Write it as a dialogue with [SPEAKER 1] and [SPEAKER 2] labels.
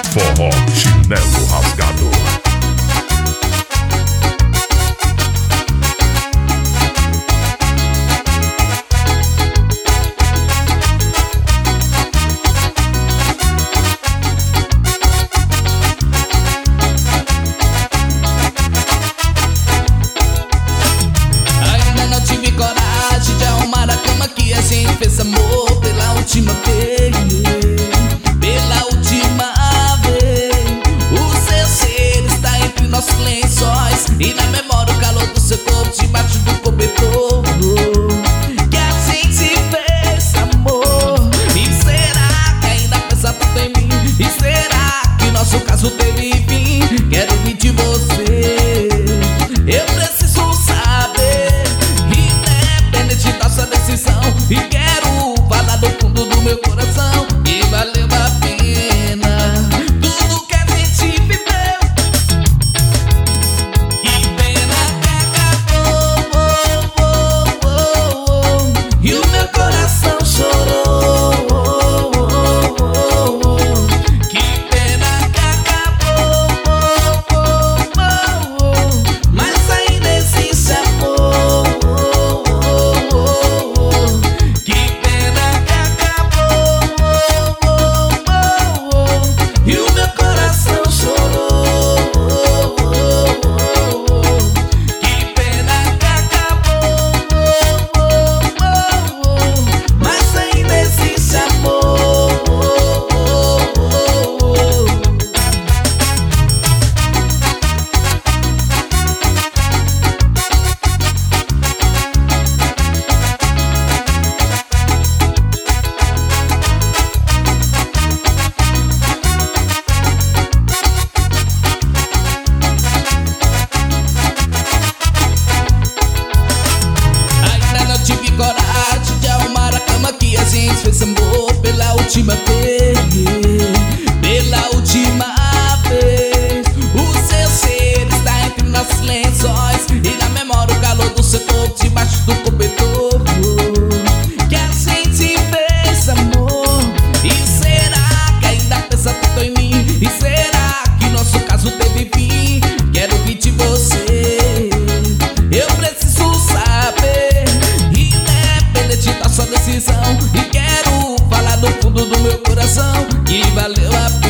[SPEAKER 1] Forró Chinelo Rasgado.
[SPEAKER 2] Ainda não tive coragem de arrumar a cama que a gente fez amor pela última vez. Pela última vez. O seu ser está entre nossos lençóis e na memória o calor do seu corpo debaixo do cobertor. Que a gente fez amor. E será que ainda pensa tanto em mim? E será que nosso caso teve fim? Quero ouvir de você. Eu preciso saber, independente da sua decisão. E quero falar do fundo do meu coração que valeu a pena tudo que a gente viveu. Que pena que acabou, e o meu coração chorou. Que pena que acabou, mas ainda existe amor. Que pena que acabou, e o meu coração chorou. Que pena que acabou, mas ainda existe amor. Ainda não tive coragem de arrumar a cama que a gente fez amor pela última vez. Pela última vez. O seu ser está entre nossos lençóis e na memória o calor do seu corpo debaixo do cobertor. Que a gente fez amor. E será que ainda pensa tanto em mim? E será que nosso caso teve fim? Quero ouvir de você. Eu preciso saber, independente da sua decisão. E quero falar do fundo do meu coração que valeu a pena